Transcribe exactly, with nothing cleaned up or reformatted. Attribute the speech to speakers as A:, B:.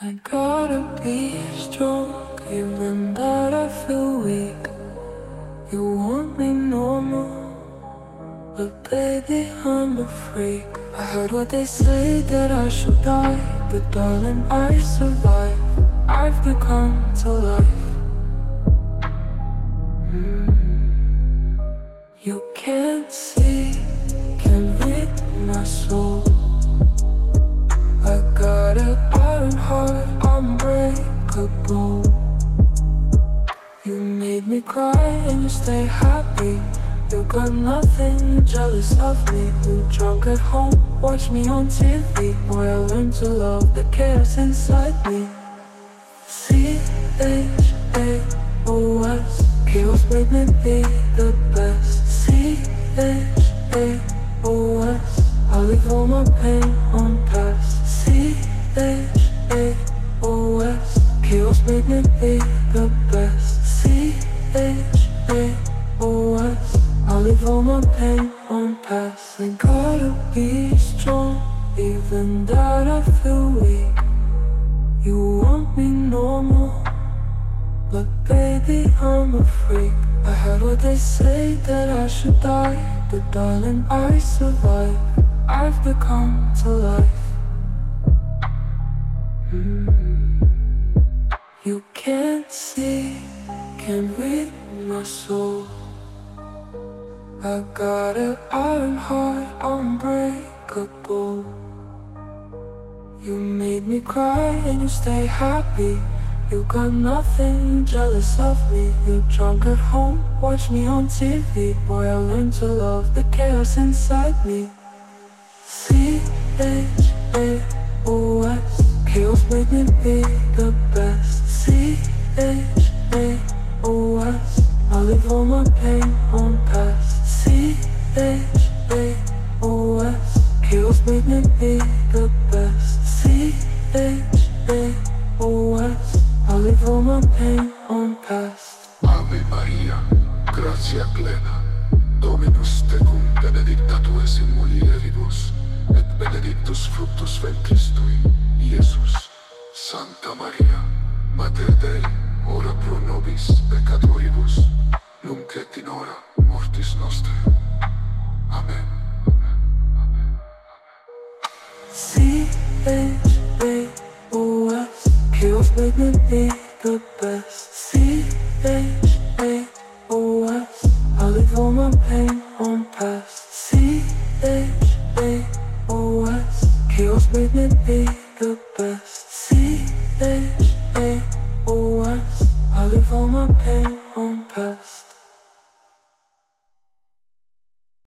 A: I gotta be strong, even that I feel weak. You want me normal, but baby, I'm a freak. I heard what they say, that I should die, but darling, I survive. I've become to life. mm. You can't see, can't read my soul. I got an iron heart, unbreakable. You made me cry and you stay happy. You got nothing, you jealous of me. You drunk at home, watch me on T V. Boy, I learned to love the chaos inside me. C H A O S, chaos made me be the best. C H A O S, I leave all my pain on past. C H A O S, chaos made me be the best. C H A O S, I leave all my pain on past. I gotta be strong, even that I feel weak. You want me normal, but baby, I'm a freak. I heard what they say, that I should die, but darling, I survive. I've become to life. mm. You can't see, can't read my soul. I got an iron heart, unbreakable. You made me cry and you stay happy. You got nothing, jealous of me. You drunk at home, watch me on T V. Boy, I learned to love the chaos inside me. C H A O S, chaos made me be the best. C H A O S, I leave all my pain on past. C H A O S, chaos made me be the best. C H A O S, I leave all my pain on past.
B: Ave Maria, gratia plena, Dominus tecum, benedicta tu es in mulieribus, et benedictus fructus ventris tui, Iesus. Santa Maria, Mater Dei, ora pro nobis peccatoribus, nunc et in hora mortis nostre. Amen.
A: C H A O S, chaos made me be the best. C H A O S, I leave all my pain on past. C H A O S, chaos made me be the best. C H A O S, I leave all my pain on past.